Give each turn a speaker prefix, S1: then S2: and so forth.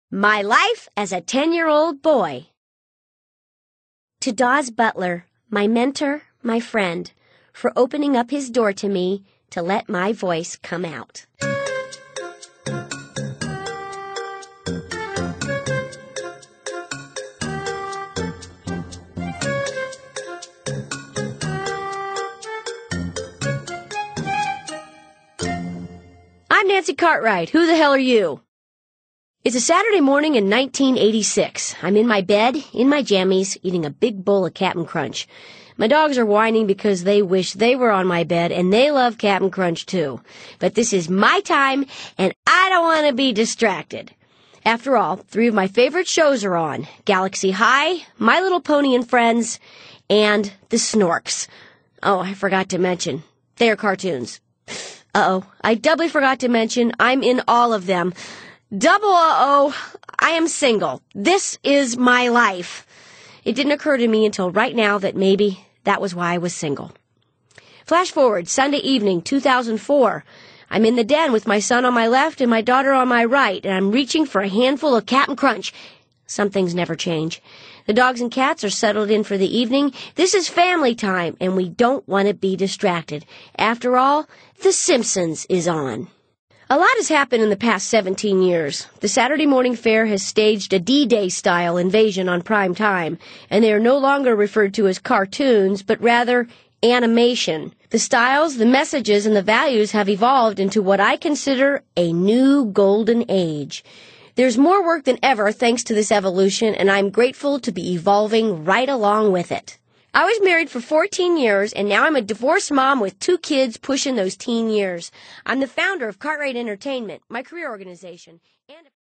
S1: My life as a 10-year-old boy. To Dawes Butler, my mentor, my friend, for opening up his door to me to let my voice come out. I'm Nancy Cartwright. Who the hell are you? It's a Saturday morning in 1986. I'm in my bed, in my jammies, eating a big bowl of Cap'n Crunch. My dogs are whining because they wish they were on my bed, and they love Cap'n Crunch too. But this is my time, and I don't want to be distracted. After all, 3 of my favorite shows are on: Galaxy High, My Little Pony and Friends, and The Snorks. Oh, I forgot to mention, they are cartoons. Uh-oh, I doubly forgot to mention I'm in all of them. Double uh-oh, I am single. This is my life. It didn't occur to me until right now that maybe that was why I was single. Flash forward, Sunday evening, 2004. I'm in the den with my son on my left and my daughter on my right, and I'm reaching for a handful of Cap'n Crunch. Some things never change. The dogs and cats are settled in for the evening. This is family time, and we don't want to be distracted. After all, The Simpsons is on. A lot has happened in the past 17 years. The Saturday morning fare has staged a D-Day-style invasion on prime time, and they are no longer referred to as cartoons, but rather animation. The styles, the messages, and the values have evolved into what I consider a new golden age. There's more work than ever thanks to this evolution, and I'm grateful to be evolving right along with it. I was married for 14 years, and now I'm a divorced mom with 2 kids pushing those teen years. I'm the founder of Cartwright Entertainment, my career organization, and